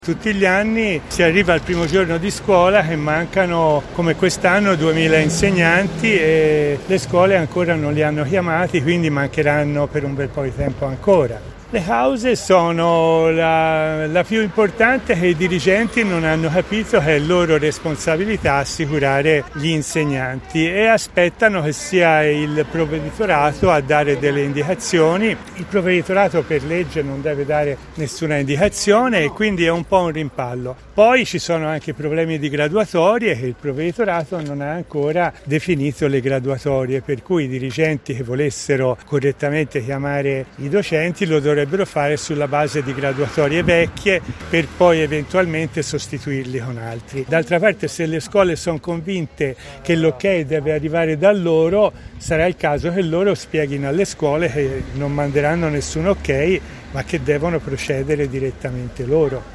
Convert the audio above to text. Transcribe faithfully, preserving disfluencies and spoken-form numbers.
Tutti gli anni si arriva al primo giorno di scuola che mancano, come quest'anno, duemila insegnanti e le scuole ancora non li hanno chiamati, quindi mancheranno per un bel po' di tempo ancora. Le cause sono la, la più importante, che i dirigenti non hanno capito che è loro responsabilità assicurare gli insegnanti e aspettano che sia il provveditorato a dare delle indicazioni. Il provveditorato per legge non deve dare nessuna indicazione e quindi è un po' un rimpallo. Poi ci sono anche problemi di graduatorie che il provveditorato non ha ancora definito le graduatorie, per cui i dirigenti che volessero correttamente chiamare i docenti lo dovrebbero fare sulla base di graduatorie vecchie per poi eventualmente sostituirli con altri. D'altra parte, se le scuole sono convinte che l'ok deve arrivare da loro, sarà il caso che loro spieghino alle scuole che non manderanno nessun ok, ma che devono procedere direttamente loro.